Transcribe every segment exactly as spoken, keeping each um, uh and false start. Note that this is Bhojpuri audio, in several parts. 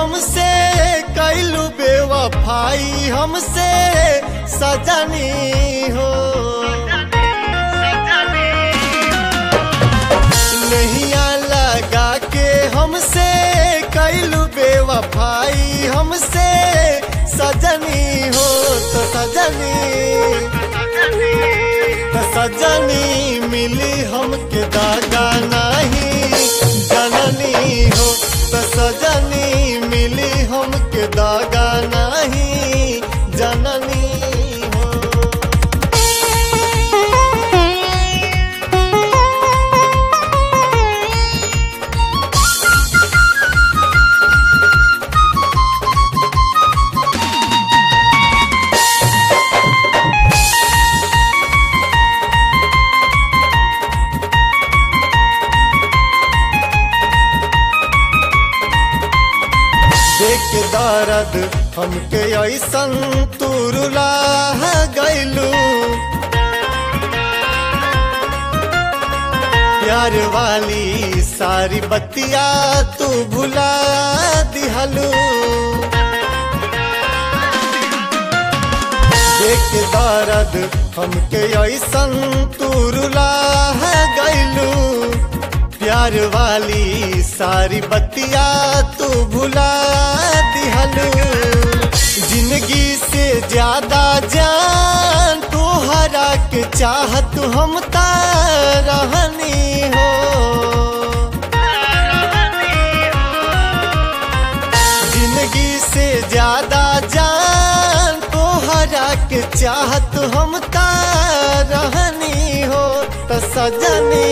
हमसे कैलू बेवफाई हमसे सजनी हो। नैया लगा के हमसे कैलू बेवफाई हमसे सजनी हो। तो सजनी तो सजनी मिली हमके दागा नहीं जननी हो। तो सजनी मिली हमके दागा नहीं जननी हो। देख दर्द हमके ऐसन तुरुला गैलू। प्यार वाली सारी बतिया तू भुला दिहलू। देख दर्द हमके ऐसन तुरुला गैलू। प्यार वाली सारी बतिया तू भुला दिहलू। जिंदगी से ज्यादा जान तोहरा के चाहत हम रहनी हो। जिंदगी से ज्यादा जान तोहरा के चाहत हम रहनी हो। तो सजनी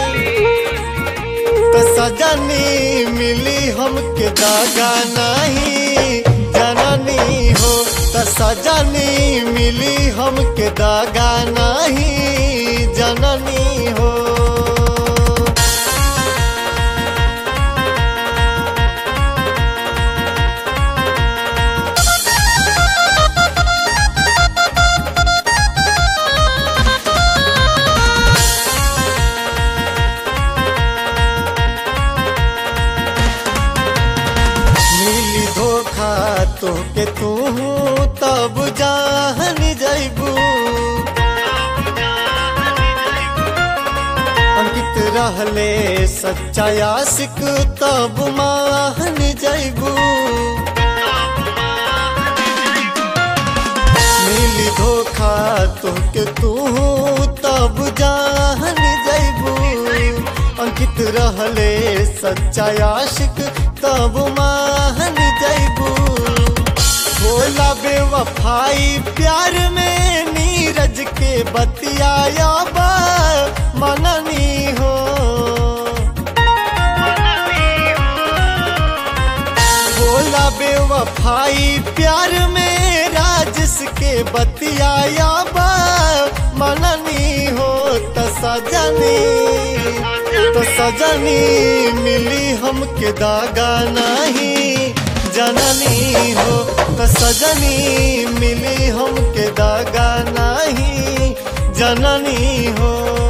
तो सजनी मिली हमके दागा नहीं जननी हो। तो सजनी मिली हमके दागा नहीं जननी हो। तो के तू तब जान जैबू। अंकित रहले सच्चा आशिक तब मान जैबू। मिली धोखा तो के तू तब जान जैबू। अंकित रहले सच्चा आशिक तब मान जैबू। बोला बेवफाई प्यार में नीरज के बतियाया बा मननी हो। बोला बेवफाई प्यार में राजेश के बतियाया बा मननी हो। तो सजनी तो सजनी मिली हमके दागा नहीं जननी हो। तो सजनी मिली हमके दागा नहीं जननी हो।